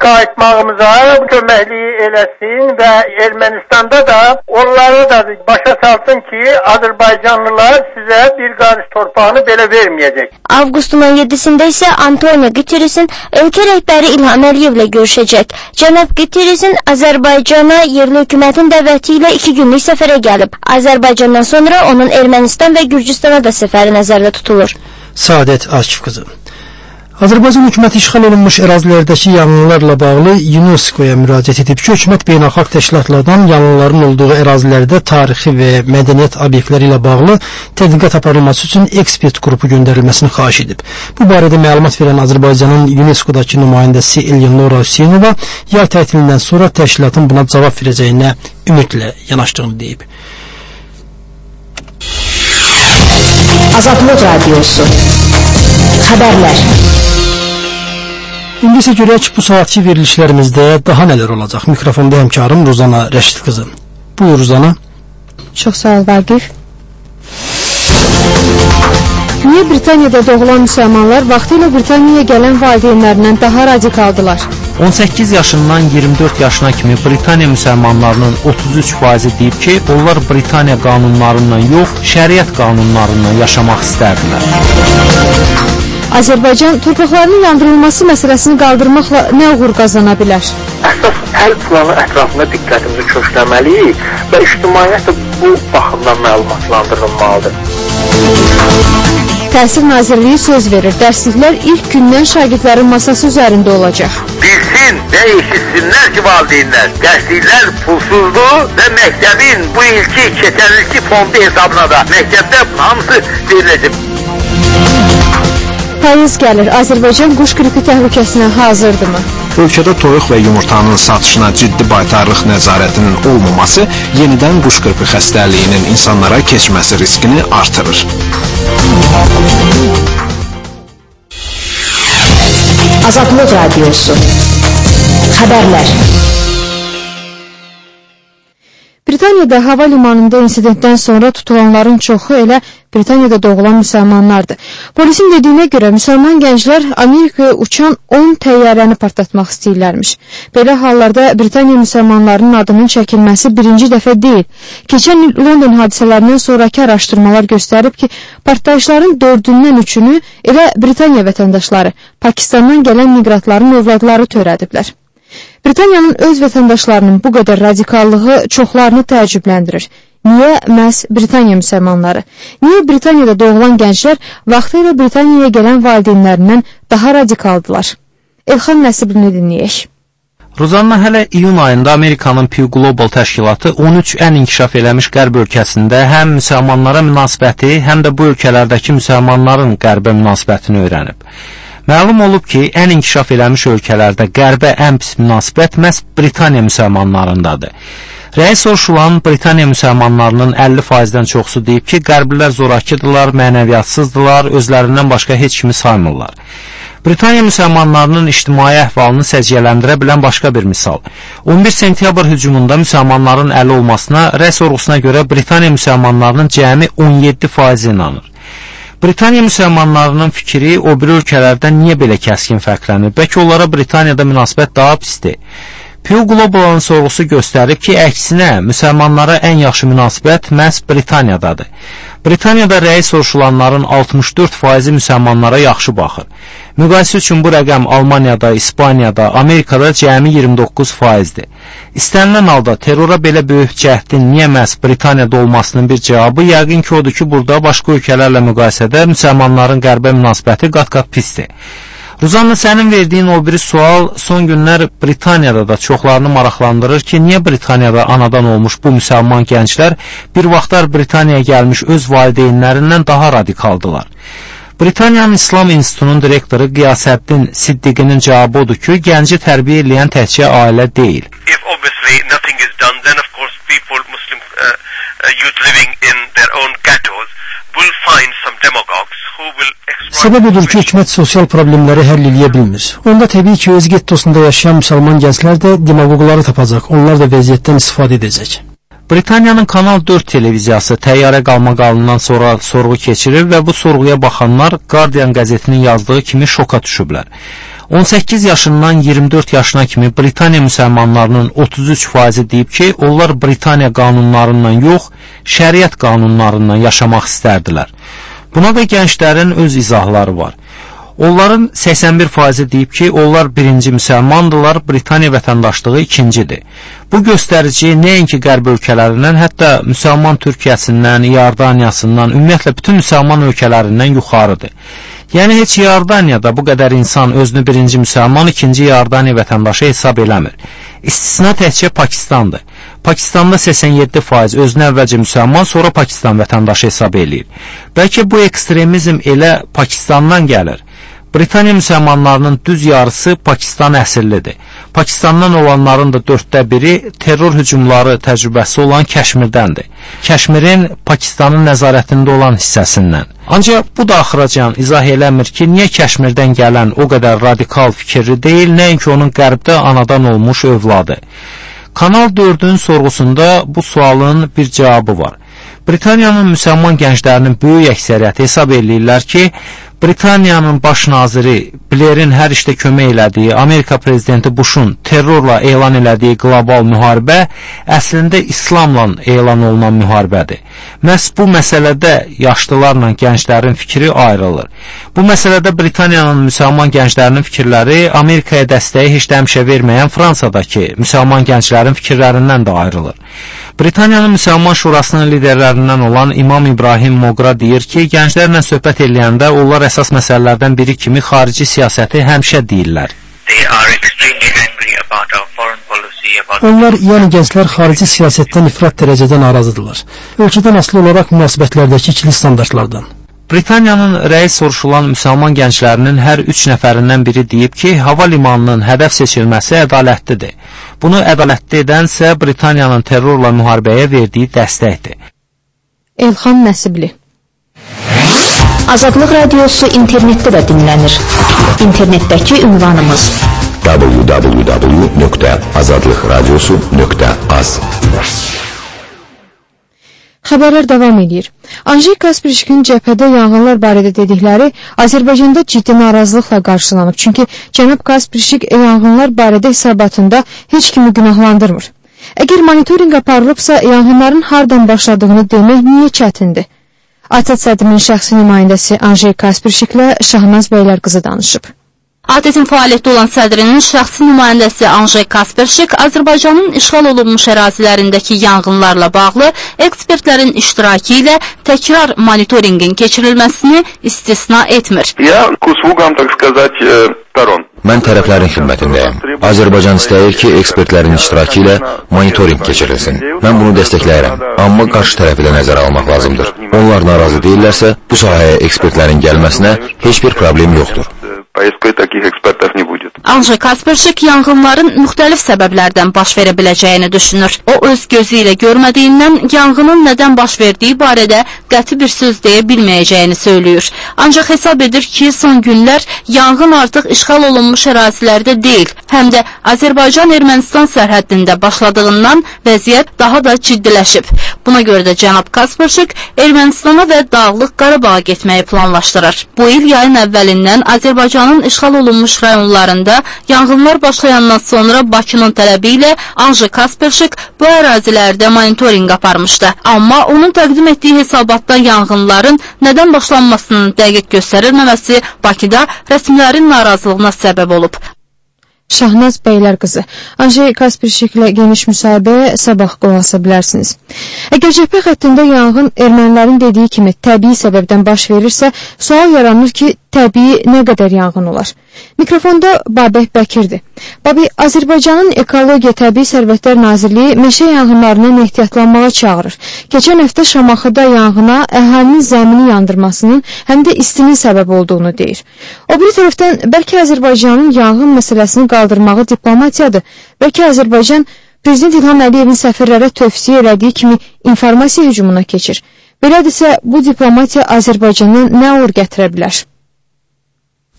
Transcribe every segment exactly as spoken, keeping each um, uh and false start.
qayıtmağımıza köməkliyi eləsin və Ermənistanda da onları da başa salsın ki, Azərbaycanlılar sizə bir qarış torpağını belə verməyəcək. Avqustun on yedisində isə Antonio Guterresin ölkə rəhbəri İlham Əliyevlə görüşəcək. Cənab Guterresin Azərbaycana yerli hökumətin dəvəti ilə iki günlük səfərə gəlib. Azərbaycandan sonra onun Ermənistan və Gürcüstana da səfəri nəzərdə tutulur. Saadət Akif qızı. Azərbaycan hökuməti işğal olunmuş ərazilərdəki yanğınlarla bağlı UNESCO-ya müraciət edib ki, hökumət beynəlxalq təşkilatlardan yanğınların olduğu ərazilərdə tarixi və mədəniyyət obyektləri ilə bağlı tədqiqat aparılması üçün ekspert qrupu göndərilməsini xahiş edib. Bu barədə məlumat verən Azərbaycanın UNESCO-dakı nümayəndəsi Elyanora Hüseynova yay tətilindən sonra təşkilatın buna cavab verəcəyinə ümidlə yanaşdığını deyib. Azadlıq Radiosu Xəbərlər. İndi isə görək bu saatçı verilişlərimizdə daha nələr olacaq. Mikrofonda həmkarım Ruzana Rəşid qızı. Buyur Ruzana. Çox sağ ol Vaqif. Niyə Britaniyada doğulan müsəlmanlar vaxtilə Britaniyaya gələn valideynlərindən daha radikaldılar? on səkkiz yaşından iyirmi dörd yaşına kimi Britaniya müsəlmanlarının otuz üç faizi deyib ki, onlar Britaniya qanunlarından yox, şəriət qanunlarından yaşamaq istərdilər. Azərbaycan torpaqlarının yandırılması məsələsini qaldırmaqla nə uğur qazana bilər? Əsas əl planı ətrafında diqqətimizi kökləməliyik və ictimaiyyət bu baxımdan məlumatlandırılmalıdır. Təhsil Nazirliyi söz verir, dərsliklər ilk gündən şagirdlərin masası üzərində olacaq. Bilsin və eşitsinlər ki, valideynlər, dərsliklər pulsuzdur və məktəbin bu ilki keçənlikli fondu hesabına da məktəbdə hamısı veriləcək. Payız gəlir, Azərbaycan quş qripi təhlükəsinə hazırdırmı? Ölkədə toyuq və yumurtanın satışına ciddi baytarlıq nəzarətinin olmaması yenidən quş qripi xəstəliyinin insanlara keçməsi riskini artırır. Azadlıq Radiosu Xəbərlər. Britaniyada hava limanında insidentdən sonra tutulanların çoxu elə Britaniyada doğulan müsəlmanlardır. Polisin dediyinə görə müsəlman gənclər Amerikaya uçan on təyyarəni partlatmaq istəyirlərmiş. Belə hallarda Britaniya müsəlmanlarının adının çəkilməsi birinci dəfə deyil. Keçən il London hadisələrindən sonraki araşdırmalar göstərib ki, partlayışların dördündən üçünü elə Britaniya vətəndaşları, Pakistandan gələn miqratların övladları törədiblər. Britaniyanın öz vətəndaşlarının bu qədər radikallığı çoxlarını təəccübləndirir. Niyə məhz Britaniya müsəlmanları? Niyə Britaniyada doğulan gənclər vaxtilə Britaniyaya gələn valideynlərindən daha radikaldılar? Elxan Nəsibini dinləyək. Ruzanna, hələ iyun ayında Amerikanın Pew Global təşkilatı on üç ən inkişaf eləmiş qərb ölkəsində həm müsəlmanlara münasibəti, həm də bu ölkələrdəki müsəlmanların qərbə münasibətini öyrənib. Məlum olub ki, ən inkişaf eləmiş ölkələrdə qərbə ən pis münasibət məhz Britaniya müsəlmanlarındadır. Rəis soruşulan Britaniya müsəlmanlarının əlli faizdən çoxsu deyib ki, qərblilər zorakıdırlar, mənəviyyatsızdılar, özlərindən başqa heç kimi saymırlar. Britaniya müsəlmanlarının ictimai əhvalını səciyyələndirə bilən başqa bir misal. on bir sentyabr hücumunda müsəlmanların əli olmasına, rəy sorğusuna görə Britaniya müsəlmanlarının cəmi on yeddi faizi inanır. Britaniya müsəlmanlarının fikri o bir ölkələrdən niyə belə kəskin fərqlənir? Bəlkə onlara Britaniyada münasibət daha pisdir. Pew Global'ın sorğusu göstərir ki, əksinə, müsəlmanlara ən yaxşı münasibət məhz Britaniyadadır. Britaniyada rəy soruşulanların altmış dörd faizi müsəlmanlara yaxşı baxır. Müqayisə üçün bu rəqəm Almaniyada, İspaniyada, Amerikada cəmi iyirmi doqquz faizdir. İstənilən halda terrora belə böyük cəhdin niyə məhz Britaniyada olmasının bir cavabı yəqin ki, odur ki, burada başqa ölkələrlə müqayisədə müsəlmanların qərbə münasibəti qat-qat pisdir. Ruzanna, sənin verdiyin o biri sual son günlər Britaniyada da çoxlarını maraqlandırır ki, niyə Britaniyada anadan olmuş bu müsəlman gənclər bir vaxtlar Britaniyaya gəlmiş öz valideynlərindən daha radikaldılar? Britaniyanın İslam İnstitutunun direktoru Qiyasəddin Siddiqinin cavabı odur ki, gənci tərbiyə eləyən təkcə ailə deyil. If obviously nothing is done, then of course people, Muslim uh, uh, youth living in their own ghettos will find some demagogues who will exploit... Səbəb odur ki, hökumət sosial problemləri həll eləyə bilmir. Onda təbii ki, öz gettosunda yaşayan müsəlman gənclər də demagogları tapacaq, onlar da vəziyyətdən istifadə edəcək. Britaniyanın Kanal dörd televiziyası təyyarə qalmaqalından sonra sorğu keçirir və bu sorğuya baxanlar Guardian qəzetinin yazdığı kimi şoka düşüblər. on səkkiz yaşından iyirmi dörd yaşına kimi Britaniya müsəlmanlarının otuz üç faizi deyib ki, onlar Britaniya qanunlarından yox, şəriət qanunlarından yaşamaq istərdilər. Buna da gənclərin öz izahları var. Onların səksən bir faizi deyib ki, onlar birinci müsəlmandırlar, Britaniya vətəndaşlığı ikincidir. Bu göstərici nəinki qərb ölkələrindən, hətta müsəlman Türkiyəsindən, İordaniyasından, ümumiyyətlə bütün müsəlman ölkələrindən yuxarıdır. Yəni heç İordaniyada bu qədər insan özünü birinci müsəlman, ikinci İordaniya vətəndaşı hesab eləmir. İstisna təkcə Pakistandır. Pakistanda səksən yeddi faiz özünü əvvəlcə müsəlman, sonra Pakistan vətəndaşı hesab eləyir. Bəlkə bu ekstremizm elə Pakistandan gəlir. Britaniya müsəlmanlarının düz yarısı Pakistan əsillidir. Pakistandan olanların da dörddə biri terror hücumları təcrübəsi olan Kəşmirdəndir. Kəşmirin Pakistanın nəzarətində olan hissəsindən. Ancaq bu da axıracan izah eləmir ki, niyə Kəşmirdən gələn o qədər radikal fikirli deyil, nəinki onun qərbdə anadan olmuş övladı. Kanal dördün sorğusunda bu sualın bir cavabı var. Britaniyanın müsəlman gənclərinin böyük əksəriyyəti hesab eləyirlər ki, Britaniyanın baş naziri Blairin hər işdə kömək elədiyi Amerika prezidenti Bush'un terrorla elan elədiyi qlobal müharibə əslində İslamla elan olunan müharibədir. Məhz bu məsələdə yaşlılarla gənclərin fikri ayrılır. Bu məsələdə Britaniyanın müsəlman gənclərinin fikirləri Amerikaya dəstəyi heç də həmişə verməyən Fransadakı müsəlman gənclərin fikirlərindən də ayrılır. Britaniyanın Müsəlman Şurasının liderlərindən olan İmam İbrahim Moqra deyir ki, gənclərlə söhbət eləyəndə onlar əsas məsələlərdən biri kimi xarici siyasəti həmişə deyirlər. Onlar, yəni gənclər xarici siyasətdən ifrat dərəcədə narazıdırlar. Ölkədən asılı olaraq münasibətlərdəki ikili standartlardan. Britaniyanın rəis soruşulan müsəlman gənclərinin hər üç nəfərindən biri deyib ki, hava limanının hədəf seçilməsi ədalətlidir. Bunu ədalətli edənsə Britaniyanın terrorla müharibəyə verdiyi dəstəkdir. Elxan Nəsibli. Azadlıq Radiosu internetdə də dinlənir. İnternetdəki ünvanımız w w w nöqtə azadlıq radiosu nöqtə az. Xəbərlər davam edir. Anjey Kasperşikin cəbhədə yanğınlar barədə dedikləri Azərbaycanda ciddi narazılıqla qarşılanıb. Çünki cənab Kasperşik yanğınlar barədə hesabatında heç kimi günahlandırmır. Əgər monitorinq aparılıbsa, yanğınların hardan başladığını demək niyə çətindir? Atat sədrinin şəxsi nümayəndəsi Anjey Kasperşiklə Şahnaz Bəylərqızı danışıb. ATƏT-in fəaliyyətdə olan sədrinin şəxsi nümayəndəsi Anjey Kasperşik Azərbaycanın işğal olunmuş ərazilərindəki yanğınlarla bağlı ekspertlərin iştirakı ilə təkrar monitorinqin keçirilməsini istisna etmir. Mən tərəflərin xidmətindəyəm. Azərbaycan istəyir ki, ekspertlərin iştirakı ilə monitorinq keçirilsin. Mən bunu dəstəkləyirəm, amma qarşı tərəfi də nəzərə almaq lazımdır. Onlar narazı deyirlərsə, bu sahəyə ekspertlərin gəlməsinə heç bir problem yoxdur. Anjey Kasperşik yanğınların müxtəlif səbəblərdən baş verə biləcəyini düşünür. O öz gözü ilə görmədiyindən yanğının nədən baş verdiyi barədə qəti bir söz deyə bilməyəcəyini söylüyor. Ancaq hesab edir ki, son günlər yanğın artıq işğal olunmuş ərazilərdə deyil, həm də Azərbaycan-Ermənistan sərhəddində başladığından vəziyyət daha da ciddiləşib. Buna görə də cənab Kasperşik Ermənistana və Dağlıq Qarabağa getməyi planlaşdırır. Bu il yayın əvvəlindən Azərbaycanın işğal olunmuş rayonlarında yanğınlar başlayandan sonra Bakının tələbi ilə Anjey Kasperşik bu ərazilərdə monitorinq aparmışdı. Amma onun təqdim etdiyi hesabatda yanğınların nədən başlanmasının dəqiq göstərilməməsi Bakıda rəsmilərin narazılığına səbəb olub. Şahnaz Bəylərqızı. Anjey Kasperşiklə geniş müsahibəyə sabah qulaq asa bilərsiniz. Əgər cəbhə xəttində yanğın ermənilərin dediyi kimi təbii səbəbdən baş verirsə, sual yaranır ki, təbii nə qədər yanğın olar? Mikrofonda Babək Bəkirdir. Babək, Azərbaycanın Ekologiya Təbii Sərvətlər Nazirliyi meşə yanğınlarından ehtiyatlanmağa çağırır. Keçən həftə Şamaxıda yanğına əhalinin zəmini yandırmasının həm də istinin səbəb olduğunu deyir. O bir tərəfdən bəlkə Azərbaycanın yanğın məsələsini qaldırmağı diplomatiyadır. Bəlkə Azərbaycan Prezident İlham Əliyevin səfirlərə tövsiyə elədiyi kimi informasiya hücumuna keçir. Belədirsə, bu diplomatiya Azərbaycanın nə uğur gətirə bilər?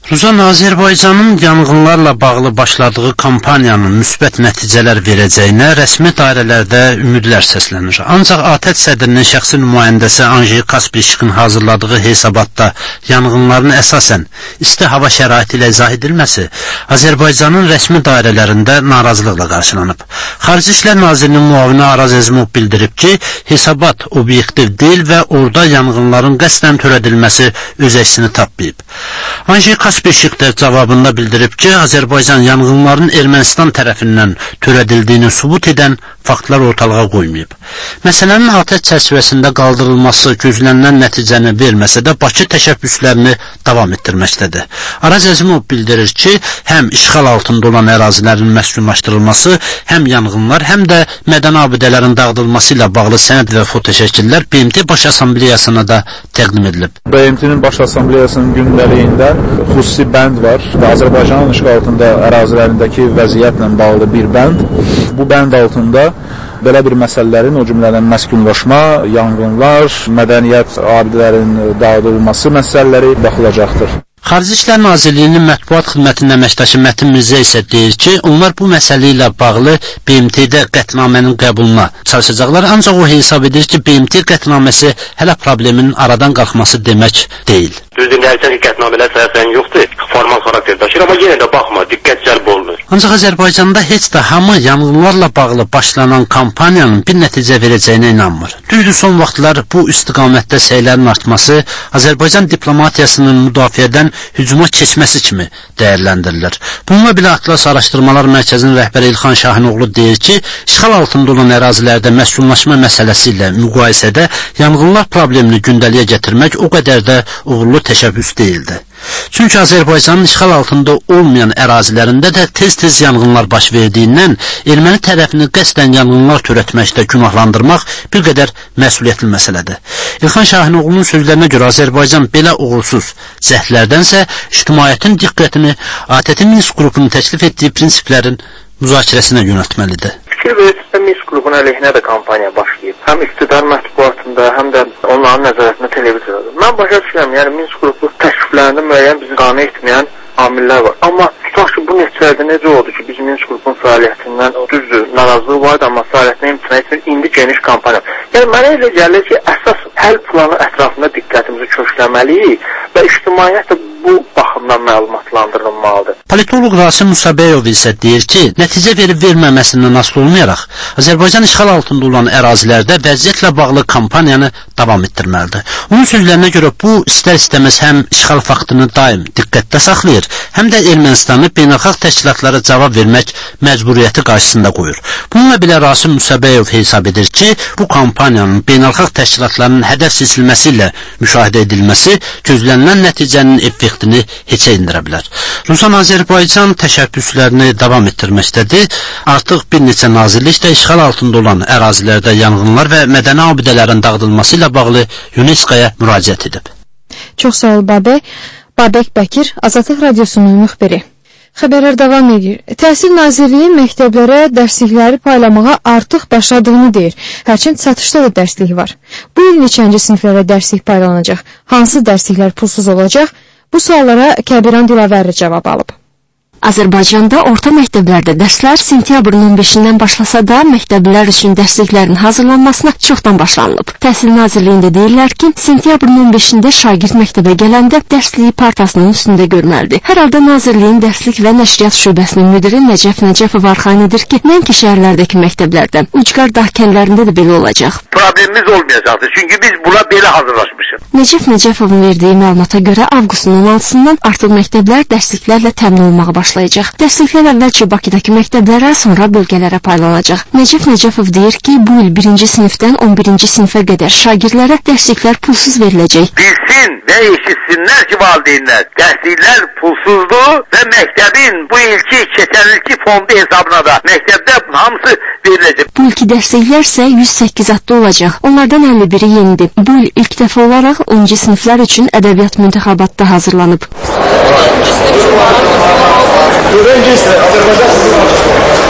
Ruzan, Azərbaycanın yanğınlarla bağlı başladığı kampaniyanın müsbət nəticələr verəcəyinə rəsmi dairələrdə ümidlər səslənir. Ancaq ATƏT sədrinin şəxsi nümayəndəsi Anjey Kaspiyçikin hazırladığı hesabatda yanğınların əsasən isti hava şəraiti ilə izah edilməsi Azərbaycanın rəsmi dairələrində narazılıqla qarşılanıb. Xarici İşlər Nazirinin müavini Araz Əzimov bildirib ki, hesabat obyektiv deyil və orada yanğınların qəsdən törədilməsi öz əksini tapmayıb. Anjey Kaspiyçik də cavabında bildirib ki, Azərbaycan yanğınların Ermənistan tərəfindən törədildiyini sübut edən faktlar ortalığa qoymayıb. Məsələnin ATƏT çərçivəsində qaldırılması gözlənilən nəticəni verməsə də Bakı təşəbbüslərini davam etdirməkdədir. Araz Əzimov bildirir ki, həm işğal altında olan ərazilərin məskunlaşdırılması, həm yanğınlar, həm də mədəni abidələrin dağıdılması ilə bağlı sənəd və fotoşəkillər B M T Baş Assambleyasına da təqdim edilib. B M T'nin Baş Assambleyasının gündəliyində xüsusi bənd var və Azərbaycanın işğal altında ərazilərindəki vəziyyətlə bağlı bir bənd. Bu bənd altında belə bir məsələlərin, o cümlədən məskunlaşma, yanğınlar, mədəniyyət abidələrinin dağıdılması məsələləri baxılacaqdır. Xarici İşlər Nazirliyinin mətbuat xidmətinin əməkdaşı Mətin Mirzə isə deyir ki, onlar bu məsələ ilə bağlı B M T'də qətnamənin qəbuluna çalışacaqlar, ancaq o hesab edir ki, B M T qətnaməsi hələ problemin aradan qalxması demək deyil. Düzdür, nəticə qətnamələr səhəsən yoxdur, formal xarakter daşır, amma yenə də baxma, diqqət cəlb olunur. Ancaq Azərbaycanda heç də hamı yanğınlarla bağlı başlanan kampaniyanın bir nəticə verəcəyinə inanmır. Düzdür, son vaxtlar bu istiqamətdə səylərin artması Azərbaycan diplomatiyasının müdafiədən hücuma keçməsi kimi dəyərləndirilir. Bununla belə Atlas Araşdırmalar Mərkəzinin rəhbəri İlxan Şahinoğlu deyir ki, işğal altında olan ərazilərdə məskunlaşma məsələsi ilə müqayisədə yanğınlar problemini gündəliyə gətirmək o qədər də uğurlu təşəbbüs deyildi. Çünki Azərbaycanın işğal altında olmayan ərazilərində də tez-tez yanğınlar baş verdiyindən erməni tərəfini qəsdən yanğınlar törətməkdə günahlandırmaq bir qədər məsuliyyətli məsələdir. İlxan Şahinoğlu'nun sözlərinə görə Azərbaycan belə uğursuz cəhdlərdənsə ictimaiyyətin diqqətini ATƏT-in Minsk qrupunun təklif etdiyi prinsiplərin müzakirəsinə yönəltməlidir. Fikir verirsə, Minsk qrupun əleyhinə də kampaniya başlayıb. Həm iqtidar mətbuatında, həm də onların nəzarətində televiziyada. Mən başa düşürəm, yəni Minsk qrupu təkliflərində müəyyən bizi qane etməyən amillər var. Amma tutaq ki, bu nəticədə necə oldu ki, biz Minsk qrupun fəaliyyətindən düzdür, narazılıq vardı, amma fəaliyyətinə imtina etmir, indi geniş kampaniya. Yəni, mənə elə gəlir ki, əsas həll planı ətrafında diqqətimizi köşləməliyik və ictimaiyyət də bu baxımdan məlumatlandırılmalıdır. Politoloq Rasim Musabeyov isə deyir ki, nəticə verib verməməsindən asılı olmayaraq, Azərbaycan işğal altında olan ərazilərdə vəziyyətlə bağlı kampaniyanı davam etdirməlidir. Onun sözlərinə görə bu istər-istəməz həm işğal faktını daim diqqətdə saxlayır, həm də Ermənistanı beynəlxalq təşkilatlara cavab vermək məcburiyyəti qarşısında qoyur. Bununla belə Rasim Musabeyov hesab edir ki, bu kampaniyanın beynəlxalq təşkilatlarının hədəf seçilməsi ilə müşahidə edilməsi gözlənilən nəticənin effektini heçə indirə bilər. Rusan Azərbaycan təşəbbüslərini davam etdirməkdədir. Artıq bir neçə nazirlik də işğal altında olan ərazilərdə yanğınlar və mədəni abidələrin dağıdılması ilə bağlı UNESCO-ya müraciət edib. Çox sağ ol Babək. Babək Bəkir, Azadlıq Radiosunun müxbiri. Xəbərlər davam edir. Təhsil Nazirliyi məktəblərə dərslikləri paylamağa artıq başladığını deyir. Hərçənd satışda da dərslik var. Bu il neçənci siniflərə dərslik paylanacaq? Hansı dərsliklər pulsuz olacaq? Bu suallara Kəbiran Dilavəri cavab alıb. Azərbaycanda orta məktəblərdə dərslər sentyabrın on beşindən başlasa da, məktəblilər üçün dərsliklərin hazırlanmasına çoxdan başlanılıb. Təhsil Nazirliyində deyirlər ki, sentyabrın on beşində şagird məktəbə gələndə dərsliyi partasının üstündə görməlidir. Hər halda Nazirliyin dərslik və nəşriyyat şöbəsinin müdiri Nəcəf Nəcəfov arxain edir ki, nəinki şəhərlərdəki məktəblərdə, ucqar dağ kəndlərində də belə olacaq. Problemimiz olmayacaqdır, çünki biz buna belə hazırlaşmışıq. Nəcəf Nəcəfovun verdiyi məlumata görə avqustun on altısından artıq məktəblər dərsliklərlə təmin olmağa başlayacaq. Dərsliklər əvvəlcə Bakıdakı məktəblərə, sonra bölgələrə paylanacaq. Nəcəf Nəcəfov deyir ki, bu il birinci sinifdən on birinci sinifə qədər şagirdlərə dərsliklər pulsuz veriləcək. Bilsin və eşitsinlər ki, valideynlər, dərsliklər pulsuzdur və məktəbin bu ilki keçən ilki fondu hesabına da məktəbdə hamısı veriləcək. Bu ilki dərsliklər isə yüz səkkiz adda olacaq. Onlardan əlli biri yenidir. Bu il ilk dəfə olaraq onuncu siniflər üçün ədəbiyyat müntəxəbatda hazırlanıb.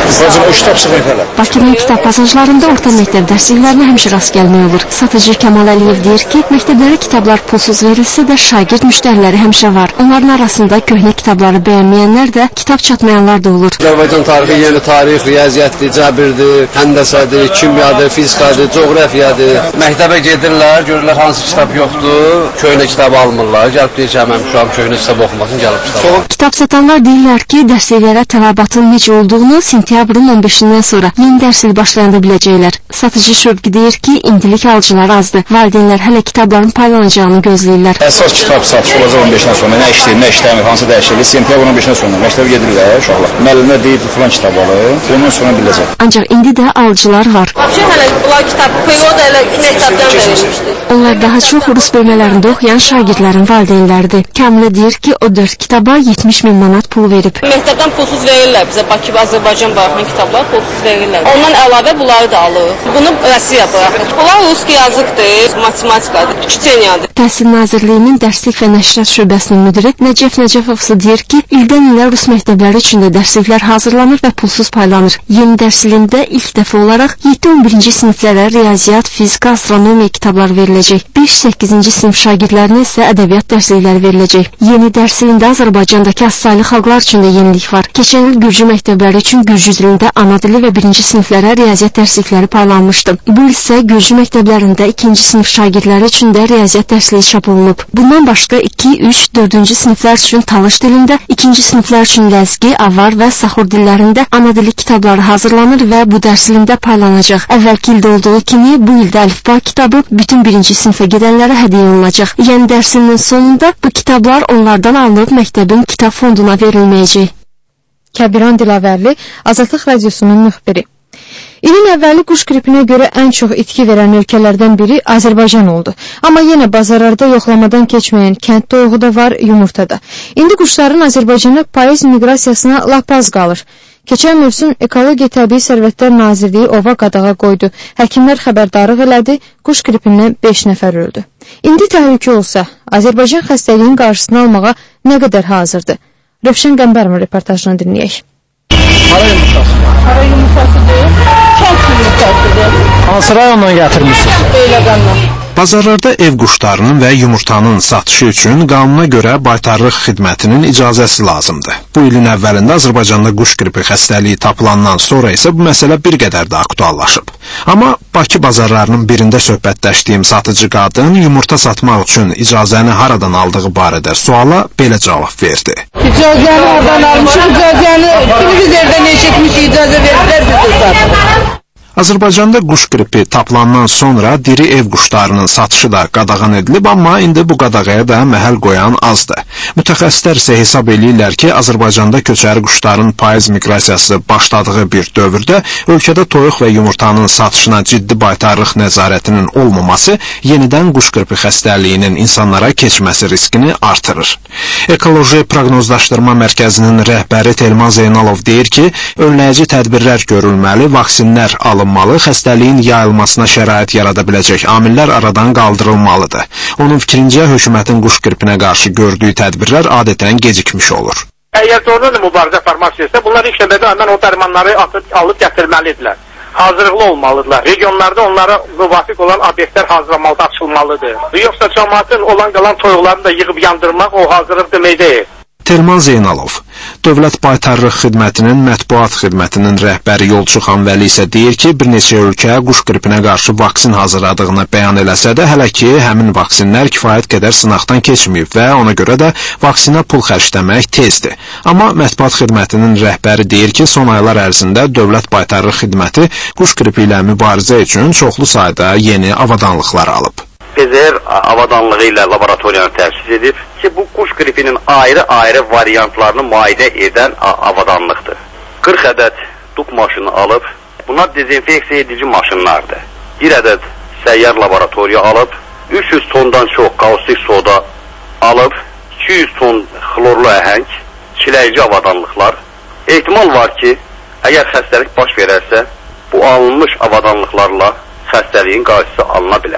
Bakının kitab pasajlarında orta məktəb dərsliklərinə həmişə rast gəlmək olur. Satıcı Kamal Əliyev deyir ki, məktəblərə kitablar pulsuz verilsə də şagird müştəriləri həmişə var. Onların arasında köhnə kitabları bəyənməyənlər də, kitab çatmayanlar da olur. Azərbaycan tarixi yeni tarix, riyaziyyatdır, cəbirdir, həndəsədir, kimyadır, fizikadır, coğrafiyadır. Məktəbə gedirlər, görürlər hansı kitab yoxdur, köhnə kitabı almırlar. Gəlib deyəcəm, mən şu an köhnə kitab oxumasın, gəlib kitab. Kitab satanlar deyirlər ki, dərsliklərə tələbatın necə olduğunu sentyabrın on beşindən sonra yeni dərs il başlayanda biləcəklər. Satıcı Şövqi deyir ki, indilik alıcılar azdır. Valideynlər hələ kitabların paylanacağını gözləyirlər. Əsas kitab satışı olacaq on beşdən sonra. Nə işləyir, nə işləmir, hansı dəyişiklik sentyabrın on beşindən sonra. Məktəbə gedirlər uşaqlar. Müəllimlər deyir, falan kitab alın, ondan sonra biləcək. Ancaq indi də alıcılar var. Vəbşə hələ bunlar kitab, period hələ məktəbdən verilmişdir. Onlar daha çox rus bölmələrində oxuyan şagirdlərin valideynləridir. Kamilə deyir ki, o dörd kitaba yetmiş min manat pul verib. Məktəbdən pulsuz verirlər bizə, Bakı və Azərbaycan baxan kitablar pulsuz verirlər. Ondan əlavə bunları da alır. Bunu Rusiya buraxır. Bunlar ruski yazıqdır, matematikadır, kiçenyadır. Təhsil Nazirliyinin Dərslik və Nəşriyyat şöbəsinin müdiri Nəcəf Nəcəfov deyir ki, ildən ilə rus məktəbləri üçün də dərsliklər hazırlanır və pulsuz paylanır. Yeni dərs ilində ilk dəfə olaraq yeddi on birinci siniflərə riyaziyyat, fizika, astronomiya kitablar veriləcək. beş səkkizinci sinif şagirdlərinə isə ədəbiyyat dərslikləri veriləcək. Yeni dərs ilində Azərbaycandakı azsaylı xalqlar üçün də yenilik var. Keçən il Gürcü məktəbləri üçün Gürcü dilində ana dili və birinci siniflərə riyaziyyat dərslikləri paylanmışdı. Bu il isə Gürcü məktəblərində ikinci sinif şagirdləri üçün də riyaziyyat dərsliyi çap olunub. Bundan başqa iki, üç, dördüncü siniflər üçün Talış dilində, ikinci siniflər üçün Ləzgi, Avar və Saxur dillərində ana dili kitabları hazırlanır və bu dərs ilində paylanacaq. Əvvəlki ildə olduğu kimi bu ildə əlifba kitabı bütün birinci sinifə gedənlərə hədiyyə olunacaq. Yəni dərsinin sonunda bu kitablar onlardan alınıb məktəbin kitab fonduna verilməyəcək. Kəbiran Dilavərli, Azadlıq Radiosunun müxbiri. İlin əvvəli quş qripinə görə ən çox itki verən ölkələrdən biri Azərbaycan oldu. Amma yenə bazarlarda yoxlamadan keçməyən kənd toyuğu da var, yumurta da. İndi quşların Azərbaycana payız miqrasiyasına lap az qalır. Keçən mövsüm Ekologiya Təbii Sərvətlər Nazirliyi ova qadağa qoydu. Həkimlər xəbərdarlıq elədi, quş qripindən beş nəfər öldü. İndi təhlükə olsa, Azərbaycan xəstəliyin qarşısını almağa nə qədər hazırdır? Rövşən Qəmbərov reportajını dinləyək. Hara yumurtası? Hara yumurtasıdır, kənd yumurtasıdır. Hansı rayondan gətirmişsiniz? Beyləqandan. Bazarlarda ev quşlarının və yumurtanın satışı üçün qanuna görə baytarlıq xidmətinin icazəsi lazımdır. Bu ilin əvvəlində Azərbaycanda quş qripi xəstəliyi tapılandan sonra isə bu məsələ bir qədər də aktuallaşıb. Amma Bakı bazarlarının birində söhbətləşdiyim satıcı qadın yumurta satmaq üçün icazəni haradan aldığı barədə suala belə cavab verdi. İcazəni haradan almışıq, icazəni televizordan eşitmiş, icazə verirlər bizə satırıq. Azərbaycanda quş qripi tapılandan sonra diri ev quşlarının satışı da qadağan edilib, amma indi bu qadağaya da məhəl qoyan azdır. Mütəxəssislər isə hesab edirlər ki, Azərbaycanda köçəri quşların payız miqrasiyası başladığı bir dövrdə ölkədə toyuq və yumurtanın satışına ciddi baytarlıq nəzarətinin olmaması yenidən quş qripi xəstəliyinin insanlara keçməsi riskini artırır. Ekoloji Proqnozlaşdırma Mərkəzinin rəhbəri Telman Zeynalov deyir ki, önləyici tədbirlər görülməli, vaksinlər alınmalı, xəstəliyin yayılmasına şərait yarada biləcək amillər aradan qaldırılmalıdır. Onun fikrincə, hökumətin quş qripinə qarşı gördüyü tədbirlər adətən gecikmiş olur. Əgər doğrudan mübarizə format istəyirsə, bunlar ilk növbədə həmən o dərmanları atıb, alıb gətirməlidirlər. Hazırlıqlı olmalıdırlar. Regionlarda onlara müvafiq olan obyektlər hazırlamalıdır, açılmalıdır. Yoxsa cəmaatın olan qalan toyuqlarını da yığıb yandırmaq o hazırlıq demək deyil. Telman Zeynalov, Dövlət Baytarlıq Xidmətinin mətbuat xidmətinin rəhbəri Yolçu Xanvəli isə deyir ki, bir neçə ölkə quş qripinə qarşı vaksin hazırladığını bəyan eləsə də, hələ ki, həmin vaksinlər kifayət qədər sınaqdan keçməyib və ona görə də vaksinə pul xərcləmək tezdir. Amma mətbuat xidmətinin rəhbəri deyir ki, son aylar ərzində Dövlət Baytarlıq Xidməti quş qripi ilə mübarizə üçün çoxlu sayda yeni avadanlıqlar alıb. P Z R avadanlığı ilə laboratoriyanı təsis edib ki, bu quş qripinin ayrı-ayrı variantlarını müayinə edən avadanlıqdır. qırx ədəd duk maşını alıb, bunlar dezinfeksiya edici maşınlardır. bir ədəd səyyar laboratoriya alıb, üç yüz tondan çox kaustik soda alıb, iki yüz ton xlorlu əhəng, çiləyici avadanlıqlar. Ehtimal var ki, əgər xəstəlik baş verərsə, bu alınmış avadanlıqlarla xəstəliyin qarşısı alına bilər.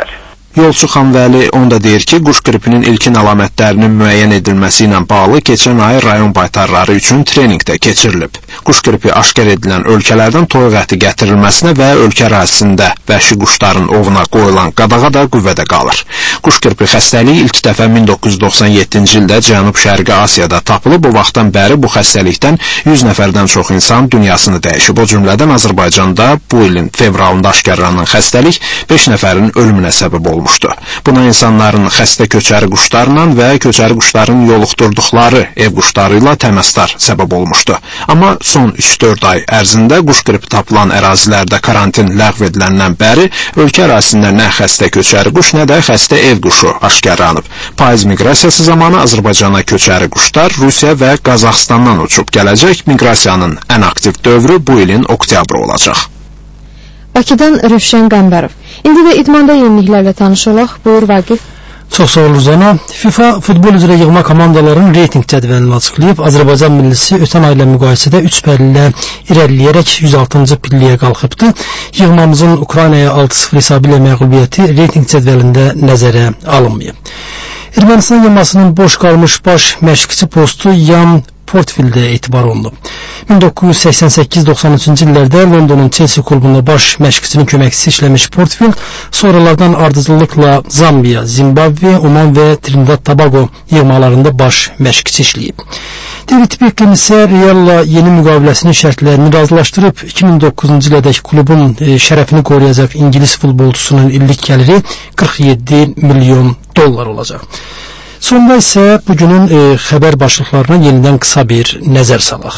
Yolçu Xanvəli onda deyir ki, quş qripinin ilkin əlamətlərinin müəyyən edilməsi ilə bağlı keçən ay rayon baytarları üçün treninq də keçirilib. Quş qripi aşkar edilən ölkələrdən toyuq əti gətirilməsinə və ölkə ərazisində vəhşi quşların ovuna qoyulan qadağa da qüvvədə qalır. Quş qripi xəstəliyi ilk dəfə min doqquz yüz doxsan yeddinci ildə Cənub-Şərqi Asiyada tapılıb. Bu vaxtdan bəri bu xəstəlikdən yüz nəfərdən çox insan dünyasını dəyişib. O cümlədən Azərbaycanda bu ilin fevralında aşkarlanan xəstəlik beş nəfərin ölümünə səbəb olub. Buna insanların xəstə köçəri quşlarla və köçəri quşların yoluxdurduqları ev quşları ilə təmaslar səbəb olmuşdu. Amma son üç dörd ay ərzində quş qripi tapılan ərazilərdə karantin ləğv ediləndən bəri ölkə ərazisində nə xəstə köçəri quş, nə də xəstə ev quşu aşkarlanıb. Payız miqrasiyası zamanı Azərbaycana köçəri quşlar Rusiya və Qazaxıstandan uçub gələcək. Miqrasiyanın ən aktiv dövrü bu ilin oktyabrı olacaq. Bakıdan Rövşən Qəmbərov. İndi də idmanda yeniliklərlə tanış olaq. Buyur Vaqif. Çox sağ ol Ruzana. FIFA futbol üzrə yığma komandaların reyting cədvəlini açıqlayıb. Azərbaycan millisi ötən ayla müqayisədə üç pəllə irəliləyərək yüz altıncı pilliyə qalxıbdı. Yığmamızın Ukraynaya altı sıfır hesabı ilə məğlubiyyəti reyting cədvəlində nəzərə alınmayıb. Ermənistan yığmasının boş qalmış baş məşqçi postu Yan Portfildə etibar olunub. min doqquz yüz səksən səkkiz doxsan üçüncü illərdə Londonun Chelsea klubunda baş məşqçinin köməkçisi işləmiş Portfield sonralardan ardıcıllıqla Zambiya, Zimbabwe, Oman və Trinidad Tobago yığmalarında baş məşqçi işləyib. David Beckham isə Real'la yeni müqaviləsinin şərtlərini razılaşdırıb. iki min doqquzuncu ilədək klubun e, şərəfini qoruyacaq İngilis futbolçusunun illik gəliri qırx yeddi milyon dollar olacaq. Sonda isə bugünün e, xəbər başlıqlarına yenidən qısa bir nəzər salaq.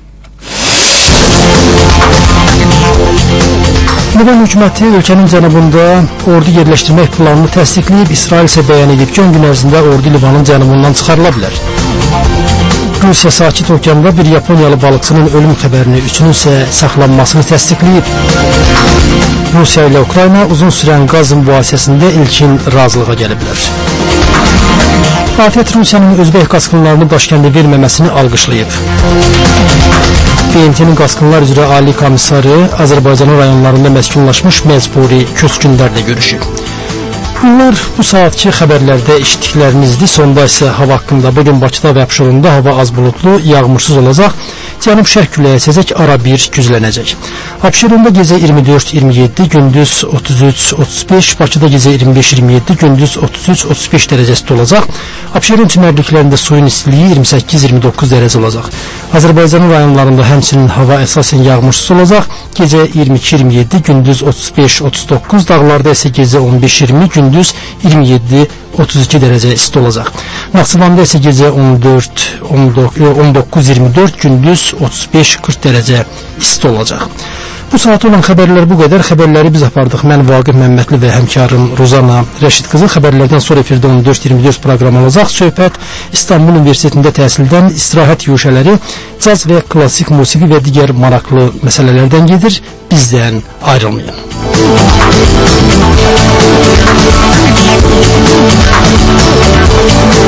Livan hökuməti ölkənin cənubunda ordu yerləşdirmək planını təsdiqləyib, İsrail isə bəyan edib ki, on gün ərzində ordu Livanın cənubundan çıxarıla bilər. Rusiya Sakit Okeanda bir Yaponiyalı balıqçının ölüm xəbərini, üçünün isə saxlanmasını təsdiqləyib. Rusiya ilə Ukrayna uzun sürən qaz mübahisəsində ilkin razılığa gəliblər. A F E T Rusiyanın Özbək qaçqınlarını Daşkəndə verməməsini alqışlayıb. B M T-nin qaçqınlar üzrə Ali komissarı Azərbaycanın rayonlarında məskunlaşmış məcburi köçkünlərlə görüşüb. Bunlar bu saatki xəbərlərdə eşitdiklərinizdir. Sonda isə hava haqqında bugün Bakıda və Abşeronda hava az buludlu, yağmursuz olacaq. Cənub-şərq küləyi əsəcək, ara bir güclənəcək. Abşeronda gecə iyirmi dörd iyirmi yeddi, gündüz otuz üç otuz beş, Bakıda gecə iyirmi beş iyirmi yeddi, gündüz otuz üç otuz beş dərəcəsində olacaq. Abşeron çimərliklərində suyun istiliyi iyirmi səkkiz iyirmi doqquz dərəcə olacaq. Azərbaycanın rayonlarında həmçinin hava əsasən yağmursuz olacaq. Gecə iyirmi iki iyirmi yeddi, gündüz otuz beş otuz doqquz, dağlarda isə gecə on beş iyirmi, gündüz iyirmi yeddi otuz iki dərəcə isti olacaq. Naxçıvanda isə gecə on dörd on doqquz iyirmi dörd, gündüz otuz beş qırx dərəcə isti olacaq. Bu saat olan xəbərlər bu qədər. Xəbərləri biz apardıq. Mən Vaqif Məmmədli və həmkarım Ruzana Rəşid qızı. Xəbərlərdən sonra efirdə on dörd iyirmi dörd proqram olacaq. Söhbət İstanbul Universitetində təhsildən istirahət yuşələri, caz və klassik musiqi və digər maraqlı məsələlərdən gedir. Bizdən ayrılmayın. Thank you.